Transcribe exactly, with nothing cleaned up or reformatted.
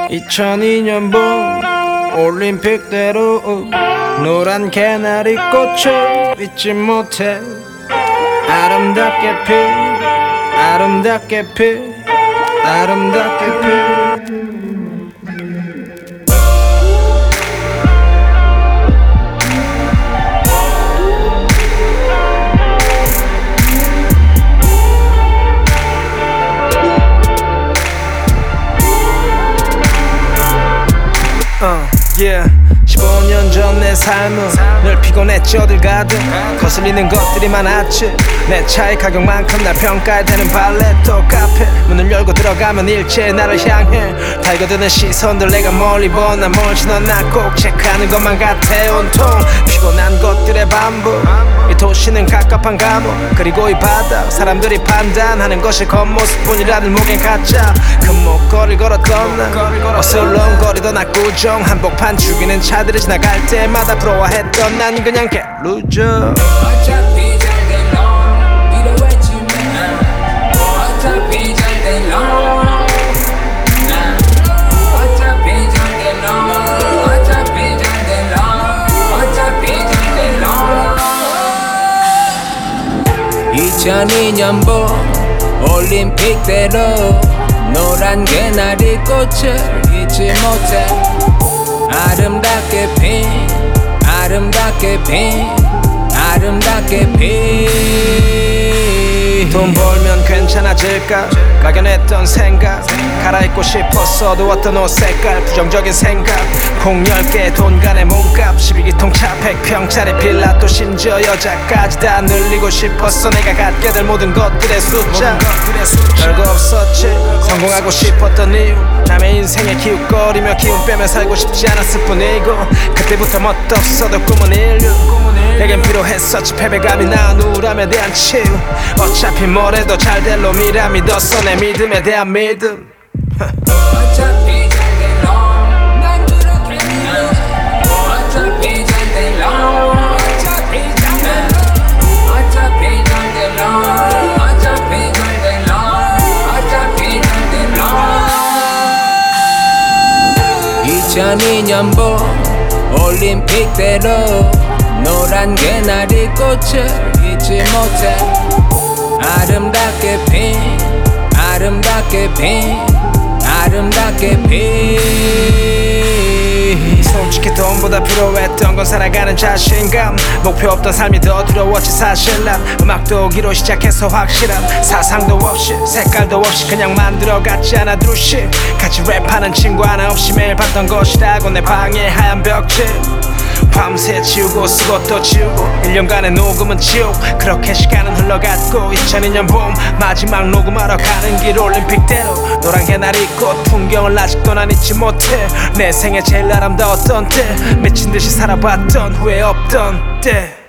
이천이 년 봄 올림픽대로 노란 개나리 꽃을 잊지 못해 아름답게 피 아름답게 피 아름답게 피 Uh, yeah. 십오 년 전 내 삶은 늘 피곤했지 어딜 가든 거슬리는 것들이 많았지 내 차의 가격만큼 날 평가해대는 발레토 카페 문을 열고 들어가면 일제히 나를 향해 달겨드는 시선들 내가 멀리 보나 멀지 넌 나 꼭 체크하는 것만 같아 온통 피곤한 것들의 반복 이 도시는 갑갑한 감옥 그리고 이 바다 사람들이 판단하는 것이 겉모습뿐이라는 목엔 가짜 금목걸이를 걸었던 난 어슬렁거리던 압구정 한복판 죽이는 차들이 지나갈 때마다 부러워했던 난 그냥 개루저 어차피 잘된 놈 위로했지만 어차피 잘된 놈 어차피 잘된 놈 어차피 잘된 놈 어차피 잘된 놈 이천이 년 봄 올림픽대로 노란 개나리 꽃을 잊지 못해 아름답게 핀 아름답게 핀 아름답게 핀 돈 벌면 괜찮아질까 막연했던 생각 갈아입고 싶었어도 어떤 옷 색깔 부정적인 생각 콩 열 개 돈 간의 몸값 십이 기통차 백 평짜리 빌라 또 심지어 여자까지 다 늘리고 싶었어 내가 갖게 될 모든 것들의 숫자 별거 없었지 성공하고 싶었던 이유 남의 인생에 기웃거리며 기운 빼며 살고 싶지 않았을 뿐이고 그때부터 멋도 없어도 꿈은 인류 내겐 필요했었지 패배감이 낳은 우울함에 대한 치유 어차피 뭐래도 잘될 놈이라 믿었어 내 믿음에 대한 믿음 어차피 잘된 놈난 그렇게 믿어 어차피 잘된 놈 어차피 잘된 놈 어차피 잘된 놈 어차피 잘된 놈 어차피 잘된 놈 이천이 년 봄 올림픽대로 노란 개나리 꽃을 잊지 못해 아름답게 핀 아름답게 핀 아름답게 핀 솔직히 돈보다 필요했던 건 살아가는 자신감 목표 없던 삶이 더 두려웠지 사실 난 음악도 오기로 시작해서 확실한 사상도 없이 색깔도 없이 그냥 만들어갔지 않아 두루씩 같이 랩하는 친구 하나 없이 매일 봤던 것이라고 내 방의 하얀 벽지 밤새 지우고 쓰고 또 지우고 일 년간의 녹음은 지옥 그렇게 시간은 흘러갔고 이천이 년 봄 마지막 녹음하러 가는 길 올림픽대로 노란 개나리 꽃 풍경을 아직도 난 잊지 못해 내 생애 제일 아름다웠던 때 미친듯이 살아봤던 후회 없던 때